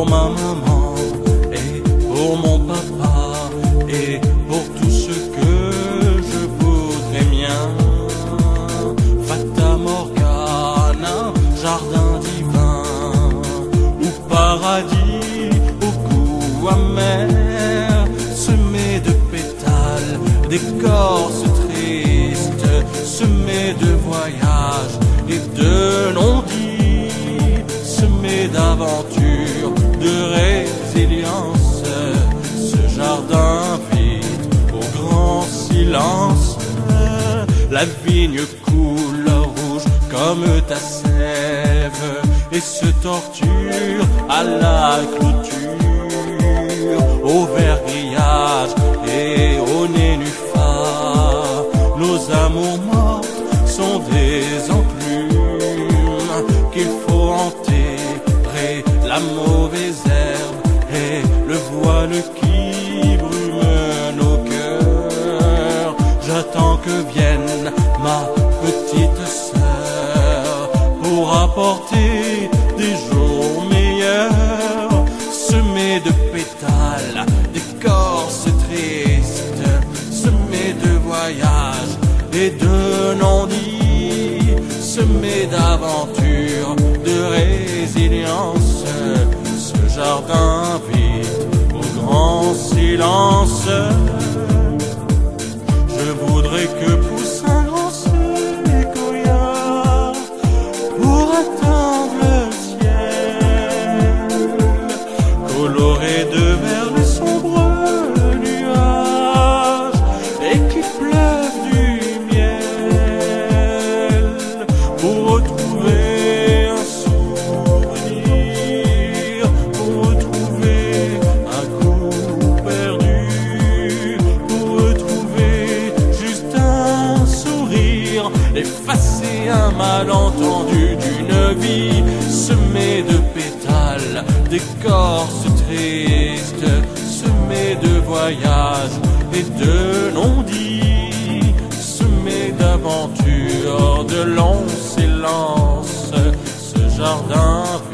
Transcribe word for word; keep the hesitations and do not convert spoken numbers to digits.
pour ma maman et pour mon papa et pour tout ce que je voudrais bien. Fata Morgana, jardin divin ou paradis au goût amer, semé de pétales, d'écorces tristes, semé de voyages et de non-dits, semé d'aventures, de résilience. Ce jardin vide au grand silence, la vigne coule rouge comme ta sève et se torture à la clôture, au vert grillage et au nénuphar. Nos amours morts sont des enclumes qu'il faut enterrer, la mauvaise herbe et le voile qui brume nos cœurs. J'attends que vienne ma petite sœur pour apporter des jours meilleurs, semés de pétales, d'écorces tristes, semés de voyages et de non-dits, semés d'aventures, de résilience. Ce jardin vide au grand silence. Je voudrais que pousse un grand séquoia pour atteindre le ciel, coloré de vert les sombres nuages, et qui pleuve du miel pour retrouver un souvenir, pour retrouver un coup perdu, pour retrouver juste un sourire, effacer un malentendu d'une vie semée de pétales, d'écorces tristes, semée de voyages et de non-dits, semée d'aventures, de longs silences. Ce jardin